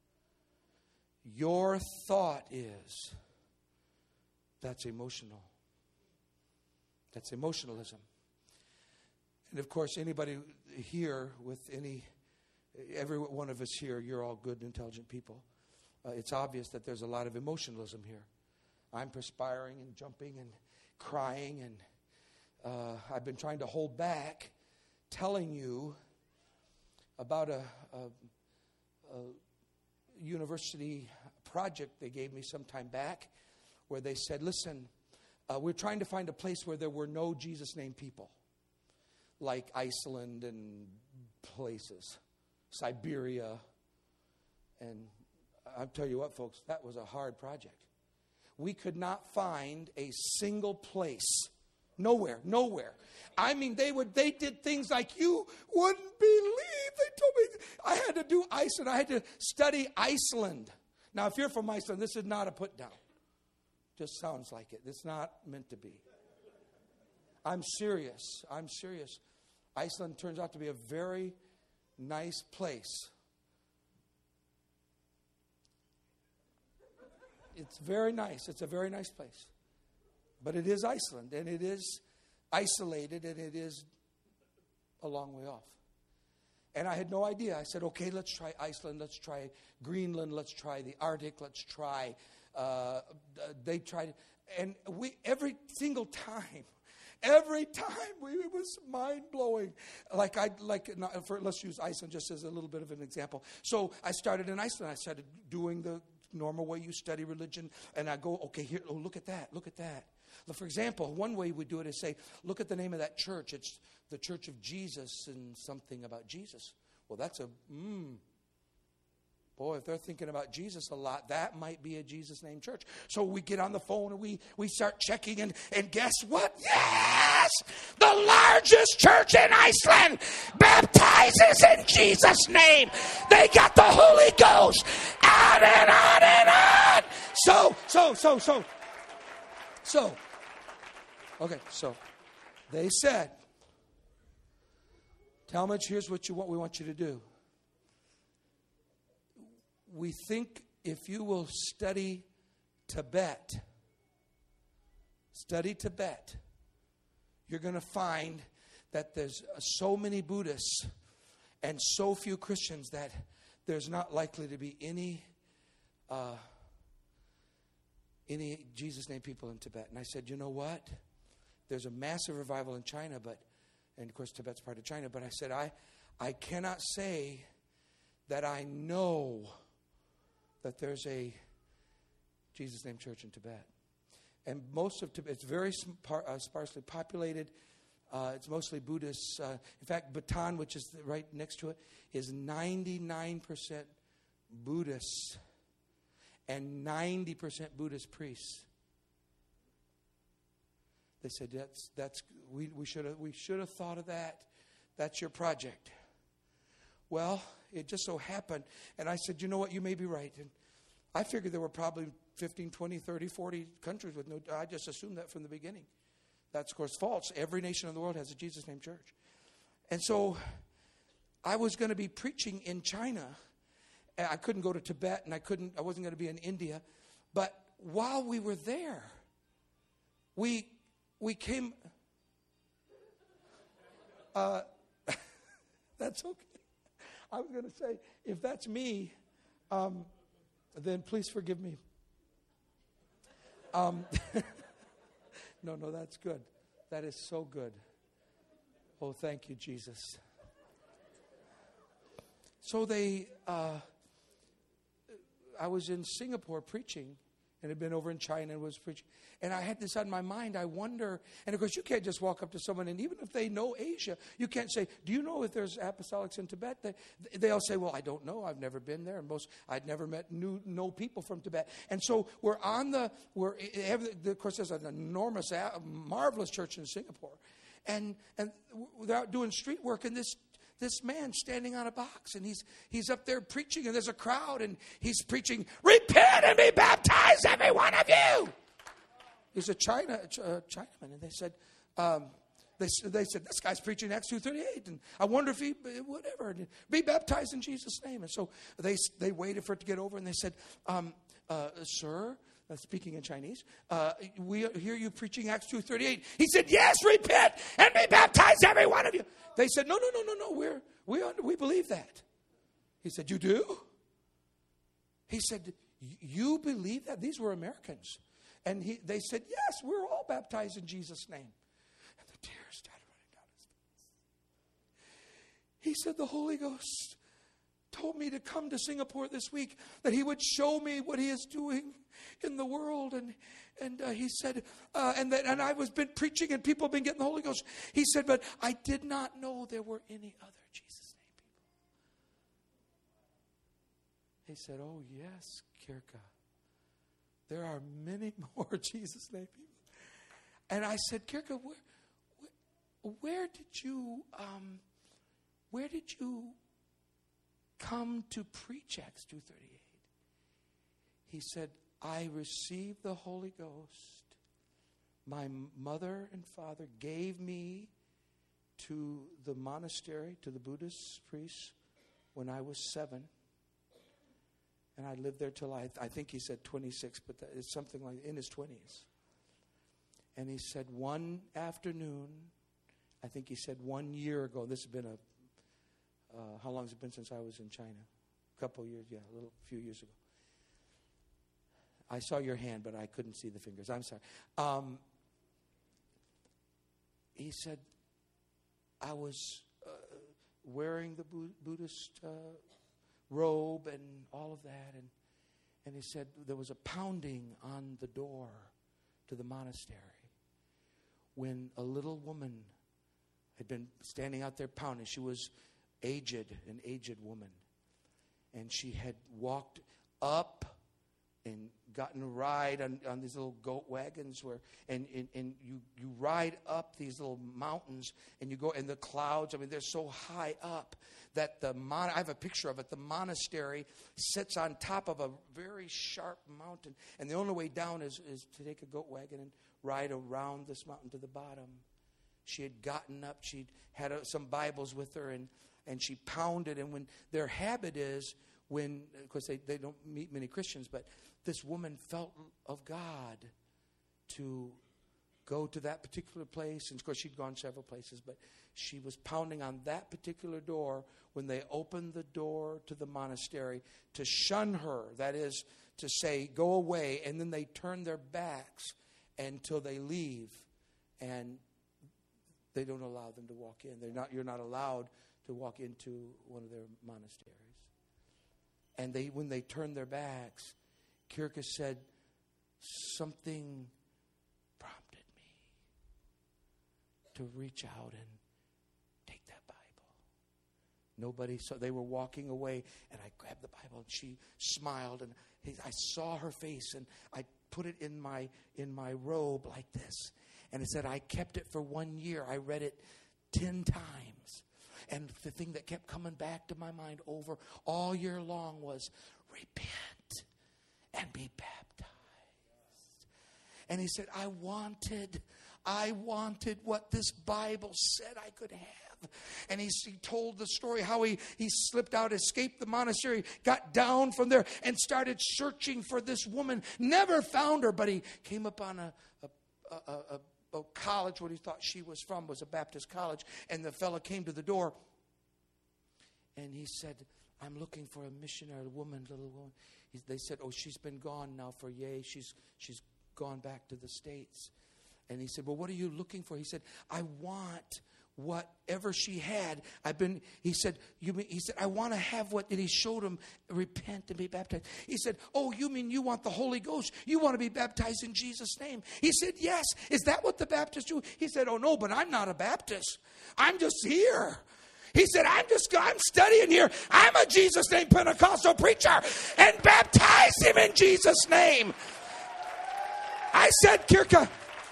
Your thought is, that's emotional. That's emotionalism. And of course, anybody here with any, every one of us here, you're all good, intelligent people. Uh, it's obvious that there's a lot of emotionalism here. I'm perspiring and jumping and crying, and uh, I've been trying to hold back telling you about a, a, a university project they gave me some time back where they said, listen, uh, we're trying to find a place where there were no Jesus-named people, like Iceland and places, Siberia, and I'll tell you what, folks, that was a hard project. We could not find a single place. Nowhere, nowhere. I mean, they would. They did things like you wouldn't believe. They told me I had to do Iceland. I had to study Iceland. Now, if you're from Iceland, this is not a put down. Just sounds like it. It's not meant to be. I'm serious. I'm serious. Iceland turns out to be a very nice place. It's very nice. It's a very nice place. But it is Iceland, and it is isolated, and it is a long way off. And I had no idea. I said, okay, let's try Iceland. Let's try Greenland. Let's try the Arctic. Let's try, uh, they tried, and we, every single time, every time, we, it was mind-blowing. Like, I like for, let's use Iceland just as a little bit of an example. So I started in Iceland. I started doing the normal way you study religion, and I go, okay, here, oh, look at that, look at that. For example, one way we do it is say, look at the name of that church. It's the Church of Jesus and something about Jesus. Well, that's a, mm, boy, if they're thinking about Jesus a lot, that might be a Jesus-named church. So we get on the phone and we, we start checking, and, and guess what? Yes! The largest church in Iceland baptizes in Jesus' name. They got the Holy Ghost. On and on and on. So, so, so, so, so. Okay, so they said, Talmadge, here's what you want. We want you to do. We think if you will study Tibet, study Tibet, you're going to find that there's so many Buddhists and so few Christians that there's not likely to be any uh, any Jesus name people in Tibet. And I said, you know what? There's a massive revival in China, but and of course Tibet's part of China. But I said, I I cannot say that I know that there's a Jesus name church in Tibet. And most of Tibet, it's very spar- uh, sparsely populated. Uh, it's mostly Buddhists. Uh, in fact, Bhutan, which is right next to it, is ninety-nine percent Buddhists and ninety percent Buddhist priests. They said that's that's we we should have we should have thought of that. That's your project. Well, it just so happened, and I said, you know what, you may be right. And I figured there were probably fifteen, twenty, thirty, forty countries with no, I just assumed that from the beginning. That's, of course, false. Every nation in the world has a Jesus name church. And so I was going to be preaching in China. I couldn't go to Tibet, and I couldn't, I wasn't going to be in India. But while we were there, we we came, uh, that's okay. I was going to say, if that's me, um, then please forgive me. Um, no, no, that's good. That is so good. Oh, thank you, Jesus. So they, uh, I was in Singapore preaching, and had been over in China and was preaching. And I had this on my mind. I wonder, and of course, you can't just walk up to someone, and even if they know Asia, you can't say, do you know if there's apostolics in Tibet? They, they'll say, well, I don't know. I've never been there. And most, I'd never met new, no people from Tibet. And so we're on the, we're, of course, there's an enormous, marvelous church in Singapore. And, and without doing street work, and this This man standing on a box, and he's he's up there preaching, and there's a crowd, and he's preaching, repent and be baptized, every one of you. He's a China uh, Chinaman, and they said, um, they they said this guy's preaching Acts two thirty-eight, and I wonder if he whatever be baptized in Jesus' name. And so they they waited for it to get over, and they said, um, uh, sir. Uh, speaking in Chinese, uh, we hear you preaching Acts two thirty-eight. He said, yes, repent and be baptized, every one of you. They said, no, no, no, no, no, we're, we we believe that. He said, you do? He said, you believe that? These were Americans. And he, they said, yes, we're all baptized in Jesus' name. And the tears started running down his face. He said, the Holy Ghost told me to come to Singapore this week, that he would show me what he is doing in the world. And and uh, he said, uh, and that and I was been preaching, and people have been getting the Holy Ghost. He said, but I did not know there were any other Jesus name people. He said, oh yes, Kirka, there are many more Jesus name people. And I said, Kirka, where where, where did you um, where did you come to preach Acts two thirty-eight? He said, I received the Holy Ghost. My mother and father gave me to the monastery, to the Buddhist priests, when I was seven. And I lived there till I, I think he said twenty-six, but that, it's something like in his twenties. And he said one afternoon, I think he said one year ago, this has been a Uh, how long has it been since I was in China? A couple of years, yeah, a little, few years ago. I saw your hand, but I couldn't see the fingers. I'm sorry. Um, he said, I was uh, wearing the Bu- Buddhist uh, robe and all of that, and and he said there was a pounding on the door to the monastery when a little woman had been standing out there pounding. She was aged, an aged woman. And she had walked up and gotten a ride on, on these little goat wagons where, and, and, and you, you ride up these little mountains, and you go in the clouds. I mean, they're so high up that the, mon- I have a picture of it, the monastery sits on top of a very sharp mountain. And the only way down is, is to take a goat wagon and ride around this mountain to the bottom. She had gotten up, she'd had uh, some Bibles with her, and And she pounded. And when their habit is, when, of course, they, they don't meet many Christians, but this woman felt of God to go to that particular place. And of course, she'd gone several places, but she was pounding on that particular door when they opened the door to the monastery to shun her. That is to say, go away. And then they turn their backs until they leave, and they don't allow them to walk in. They're not. You're not allowed to walk into one of their monasteries. And they, when they turned their backs, Kierkegaard said, something prompted me to reach out and take that Bible. Nobody saw. They were walking away, and I grabbed the Bible, and she smiled, and I saw her face, and I put it in my in my robe like this. And it said, I kept it for one year. I read it ten times. And the thing that kept coming back to my mind over all year long was, repent and be baptized. And he said, I wanted, I wanted what this Bible said I could have. And he, he told the story how he, he slipped out, escaped the monastery, got down from there, and started searching for this woman. Never found her, but he came upon a, a, a, a A college, what he thought she was from was a Baptist college, and the fellow came to the door, and he said, I'm looking for a missionary, a woman, little woman. He, they said, oh, she's been gone now for yay. She's she's gone back to the States. And he said, well, what are you looking for? He said, I want whatever she had. I've been, he said, you mean, he said, I want to have what, and he showed him, repent and be baptized. He said, oh, you mean you want the Holy Ghost? You want to be baptized in Jesus' name? He said, yes. Is that what the Baptists do? He said, oh, no, but I'm not a Baptist. I'm just here. He said, I'm just, I'm studying here. I'm a Jesus name Pentecostal preacher, and baptize him in Jesus' name. I said, Kierkegaard,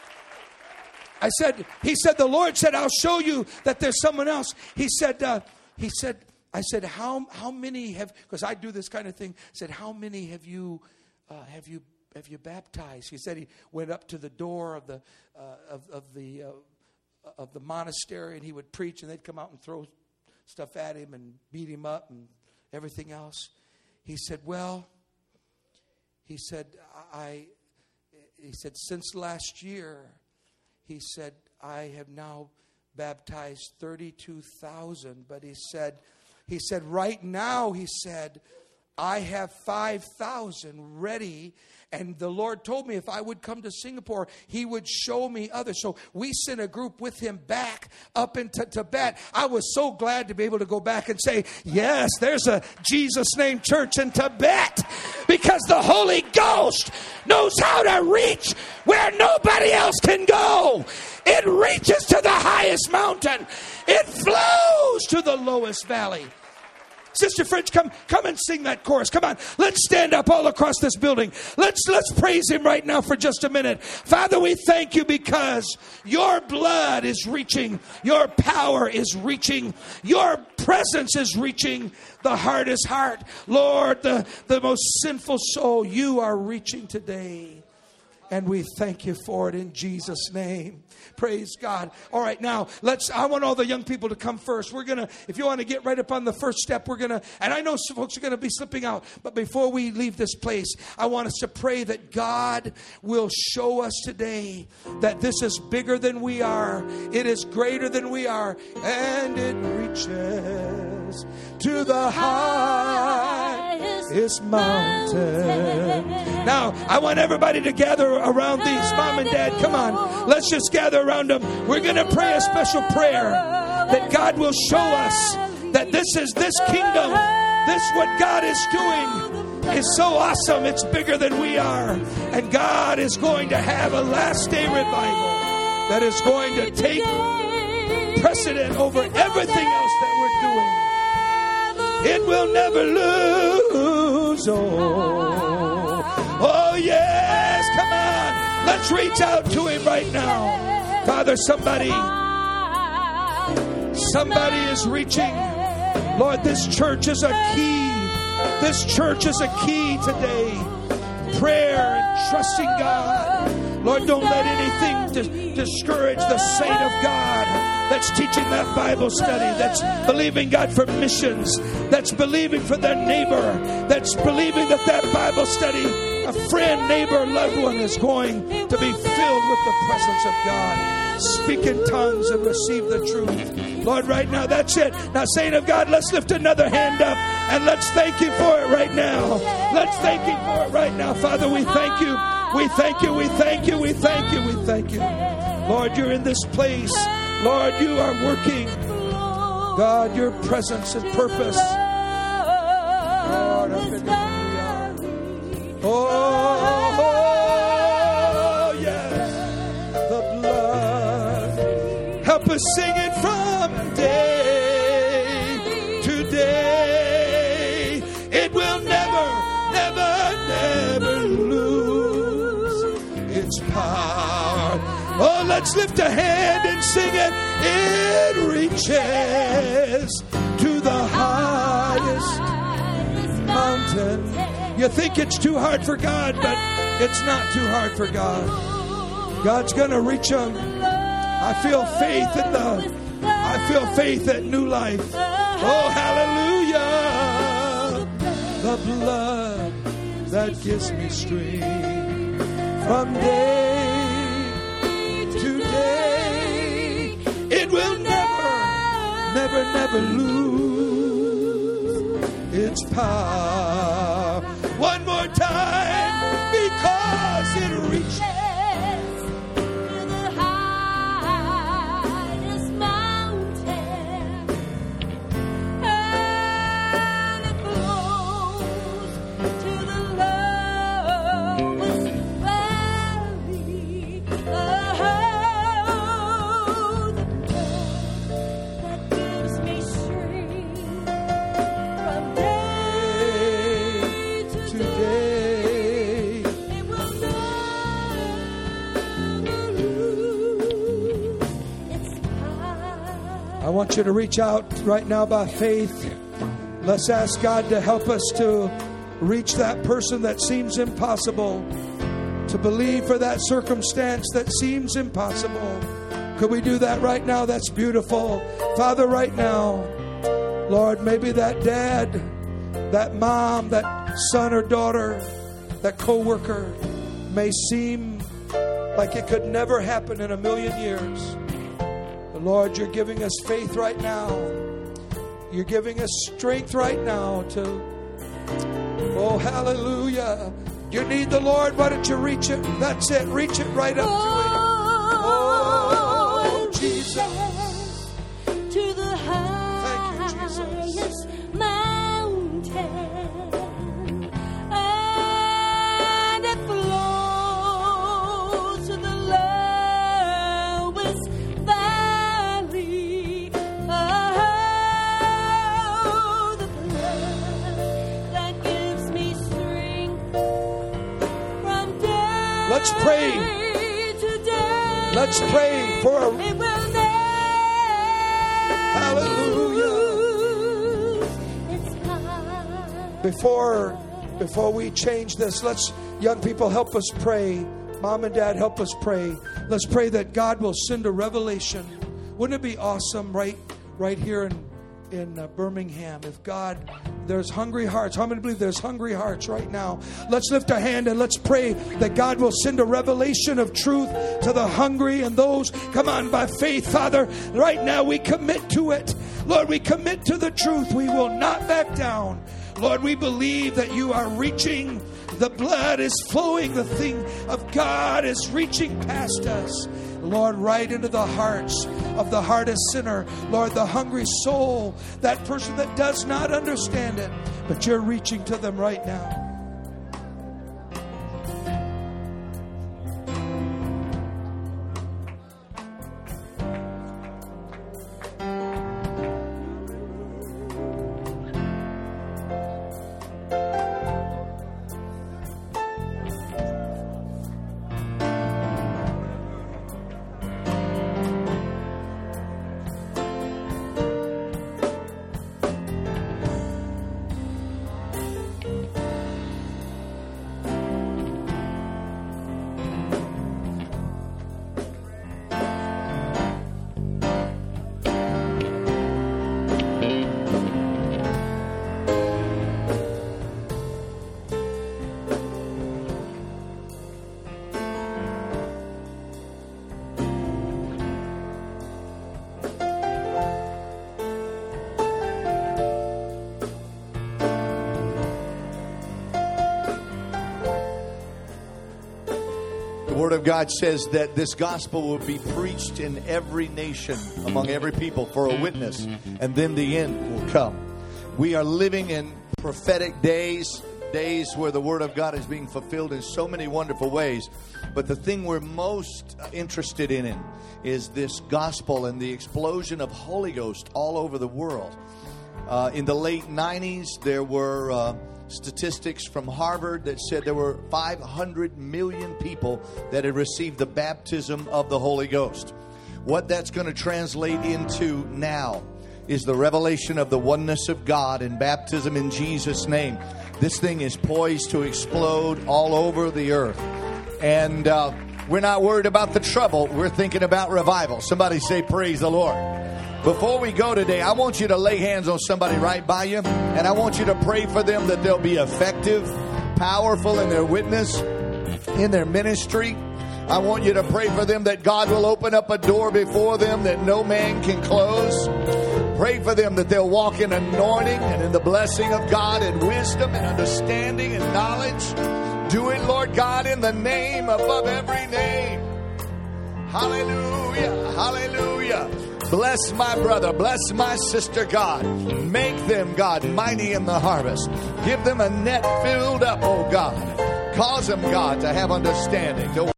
I said, he said, the Lord said, I'll show you that there's someone else. He said, uh, he said, I said, how how many have, because I do this kind of thing, said, how many have you, uh, have you, have you baptized? He said he went up to the door of the, uh, of, of the, uh, of the monastery, and he would preach, and they'd come out and throw stuff at him and beat him up and everything else. He said, well, he said, I, he said, since last year, he said, I have now baptized thirty-two thousand. But he said, he said, right now, he said, I have five thousand ready. And the Lord told me if I would come to Singapore, he would show me others. So we sent a group with him back up into Tibet. I was so glad to be able to go back and say, yes, there's a Jesus name church in Tibet, because the Holy Ghost knows how to reach where nobody else can go. It reaches to the highest mountain. It flows to the lowest valley. Sister French, come come and sing that chorus. Come on. Let's stand up all across this building. Let's let's praise him right now for just a minute. Father, we thank you because your blood is reaching. Your power is reaching. Your presence is reaching the hardest heart. Lord, the, the most sinful soul, you are reaching today. And we thank you for it in Jesus' name. Praise God. All right, now let's. I want all the young people to come first. We're gonna. If you want to get right up on the first step, we're gonna. And I know some folks are gonna be slipping out. But before we leave this place, I want us to pray that God will show us today that this is bigger than we are. It is greater than we are, and it reaches to the highest mountain. Now, I want everybody to gather around these. Mom and Dad, come on. Let's just gather around them. We're going to pray a special prayer that God will show us that this is this kingdom. This what God is doing is so awesome. It's bigger than we are. And God is going to have a last day revival that is going to take precedent over everything else that we're doing. It will never lose. Oh, oh yes. Come on. Let's reach out to him right now. Father, somebody, somebody is reaching. Lord, this church is a key. This church is a key today. Prayer and trusting God. Lord, don't let anything dis- discourage the saint of God that's teaching that Bible study, that's believing God for missions, that's believing for their neighbor, that's believing that that Bible study a friend, neighbor, loved one is going to be filled with the presence of God. Speak in tongues and receive the truth. Lord, right now, that's it. Now, saint of God, let's lift another hand up and let's thank you for it right now. Let's thank you for it right now. Father, we thank you. We thank you. We thank you. We thank you. We thank you. Lord, you're in this place. Lord, you are working. God, your presence and purpose. Lord, oh, oh, yes. The blood. Help us sing it from day to day. It will never, never, never lose its power. Oh, let's lift a hand and sing it. It reaches to the highest mountain. You think it's too hard for God, but it's not too hard for God. God's going to reach them. I feel faith in the, I feel faith at New Life. Oh, hallelujah. The blood that gives me strength from day to day. It will never, never, never lose its power. One more time, because it reaches to the highest mountain, and it flows to the lowest valley. Oh, the blood that gives me strength from day to day. It will never lose its power. I want you to reach out right now by faith. Let's ask God to help us to reach that person that seems impossible, to believe for that circumstance that seems impossible. Could we do that right now? That's beautiful. Father, right now, Lord, maybe that dad, that mom, that son or daughter, that co-worker may seem like it could never happen in a million years. But Lord, you're giving us faith right now. You're giving us strength right now to, oh, hallelujah. You need the Lord, why don't you reach it? That's it. Reach it right up to it. Oh, Jesus. To the highest mountain, and it flows to the lowest valley. Oh, the blood that gives me strength from day Let's pray. to day. Let's pray for a It will hallelujah. never its power. Before before we change this, let's, young people, help us pray. Mom and Dad, help us pray. Let's pray that God will send a revelation. Wouldn't it be awesome right right here in in uh, Birmingham if God, there's hungry hearts. How many believe there's hungry hearts right now? Let's lift a hand and let's pray that God will send a revelation of truth to the hungry and those, come on, by faith. Father, right now we commit to it. Lord, we commit to the truth. We will not back down. Lord, we believe that you are reaching. The blood is flowing. The thing of God is reaching past us. Lord, right into the hearts of the hardest sinner. Lord, the hungry soul, that person that does not understand it, but you're reaching to them right now. The Word of God says that this gospel will be preached in every nation, among every people, for a witness, and then the end will come. We are living in prophetic days, days where the Word of God is being fulfilled in so many wonderful ways. But the thing we're most interested in is this gospel and the explosion of Holy Ghost all over the world. Uh, in the late nineties, there were uh, statistics from Harvard that said there were five hundred million people that had received the baptism of the Holy Ghost. What that's going to translate into now is the revelation of the oneness of God and baptism in Jesus' name. This thing is poised to explode all over the earth. And uh, we're not worried about the trouble. We're thinking about revival. Somebody say, praise the Lord. Before we go today, I want you to lay hands on somebody right by you, and I want you to pray for them that they'll be effective, powerful in their witness, in their ministry. I want you to pray for them that God will open up a door before them that no man can close. Pray for them that they'll walk in anointing and in the blessing of God and wisdom and understanding and knowledge. Do it, Lord God, in the name above every name. Hallelujah, hallelujah. Bless my brother, bless my sister, God. Make them, God, mighty in the harvest. Give them a net filled up, oh God. Cause them, God, to have understanding.